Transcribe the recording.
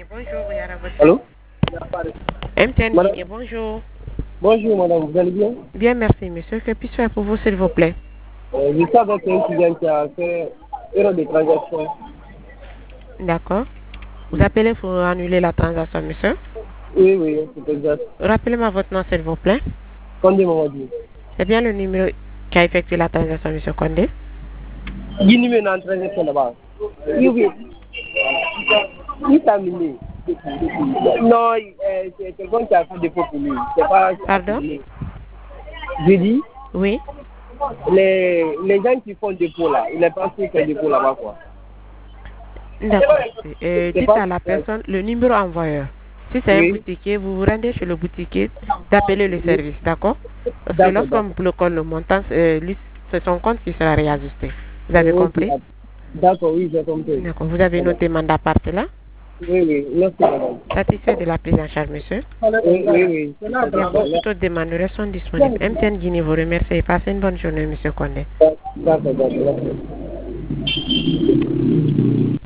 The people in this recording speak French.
Guinée, bonjour, Yara Allô? MTN Madame, Guinée, bonjour. bonjour madame, vous allez bien? Bien, merci, monsieur. Que puis-je faire pour vous, s'il vous plaît? Je suis avec un client qui a fait erreur de transaction. D'accord. Vous appelez pour annuler la transaction, monsieur? Oui, oui, c'est exact. Rappelez-moi votre nom, s'il vous plaît. Condé Mamadi. C'est bien le numéro qui a effectué la transaction, monsieur Condé? Guinée est en transaction là-bas. Oui, oui. Il t'a amené. Non, c'est quelqu'un qui a fait dépôt pour lui. C'est pas Pardon? assimilé. Je dis, Oui. les gens qui font dépôt là, il n'est pas sûr qu'il dépôt là-bas quoi. D'accord. C'est Dites pas. à la personne le numéro envoyeur. Si c'est un Oui, boutiquier, vous vous rendez chez le boutiquier d'appeler le oui. service, d'accord? Parce que D'accord, lorsqu'on d'accord. bloque le montant, lui, c'est son compte qui sera réajusté. Vous avez Ok, compris? d'accord, oui, j'ai compris. D'accord. Vous avez Voilà. noté mandat partie là? Oui, oui, merci madame. Satisfait de la prise en charge, monsieur? Oui, oui, oui. Bien, pour toute autre demande, nous restons disponibles. MTN Guinée vous remercie et passez une bonne journée, monsieur Condé. D'accord, d'accord.